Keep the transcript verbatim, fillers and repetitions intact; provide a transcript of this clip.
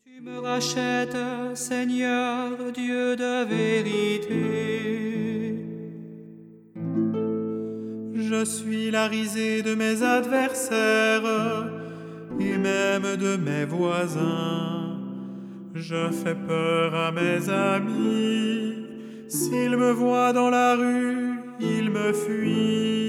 Tu me rachètes, Seigneur, Dieu de vérité. Je suis la risée de mes adversaires et même de mes voisins. Je fais peur à mes amis. S'ils me voient dans la rue, ils me fuient.